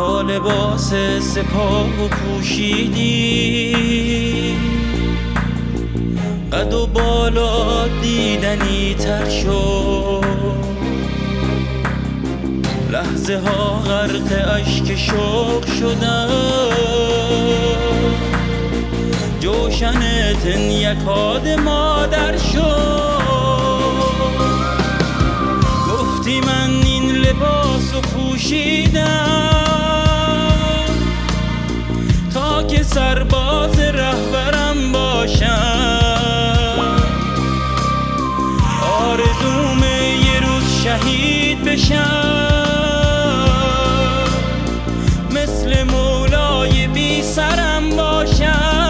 تا لباس سپاه پوشیدی، قد و بالا دیدنی تر شد، لحظه ها غرق اشک شوق شدن، جوشن تن یکاد مادر شد. گفتی من این لباس رو پوشیدم تا که سرباز رهبرم باشم، آرزومه یه روز شهید بشم، مثل مولای بی سرم باشم.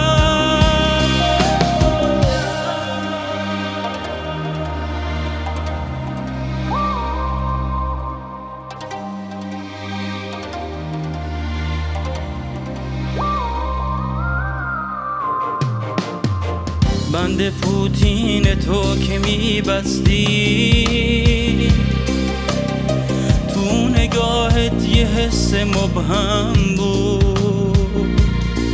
بند پوتین تو که میبستی، تو نگاهت یه حس مبهم بود،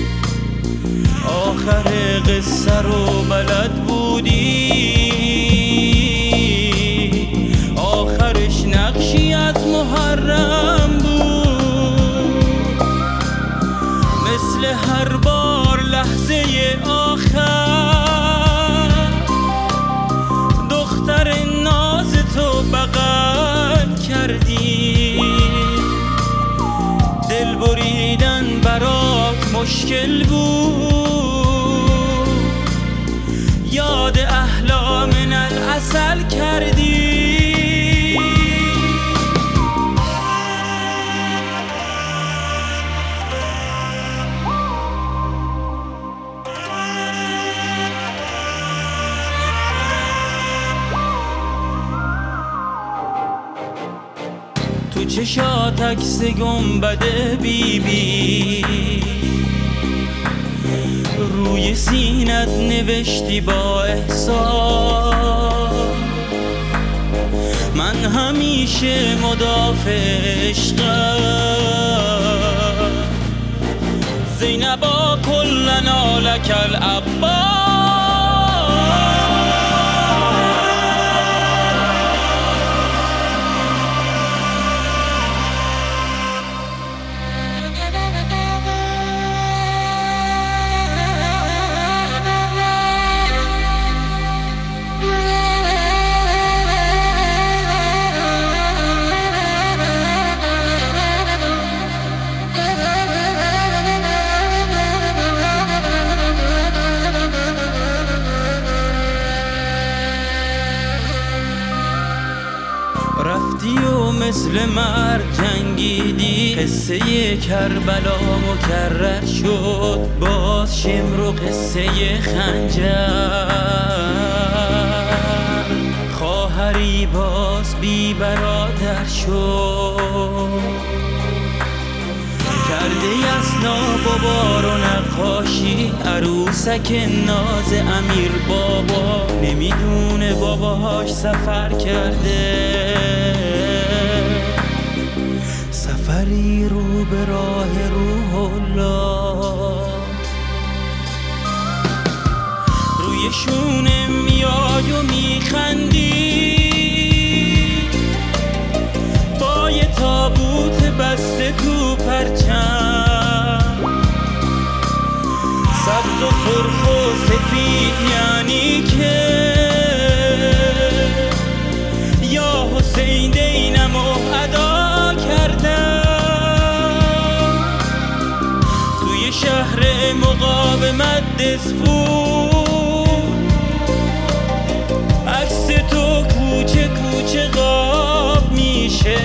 آخر قصه رو بلد بودی، آخرش نقشی از محرم بود، مثل هر بار لحظه آخر بغل کردی، دل بریدن برات مشکل بود، یاد احلام العسل کردی. تو چشات عکس گنبد بیبی، روی سینت نوشتی با احساس، من همیشه مدافع عشقم، زینبا کلنا لک العباس. رفتی و مثل مرد جنگیدی، قصه کربلا مکرر شد، باز شمر و قصه خنجر، خواهری باز بی برادر شد، کرده یسنا بابا رو نقاشی، عروسک ناز امیر بابا، نمیدونه باباهاش سفر کرده، سفری رو به راه روح الله، روی شونه میای و میخندی، با یه تابوت بسته تو پرچم، سبز و سرخ و سفید یعنی که یا حسین دینمو ادا کردم، توی شهر مقاومت دسپور، عکس تو کوچه کوچه قاب میشه،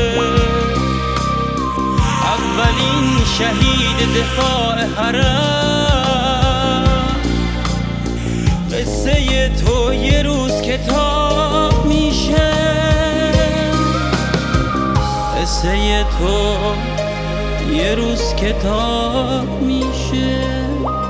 اولین شهید دفاع حرم، قصه تو یه روز کتاب میشه، قصه تو یه روز کتاب میشه.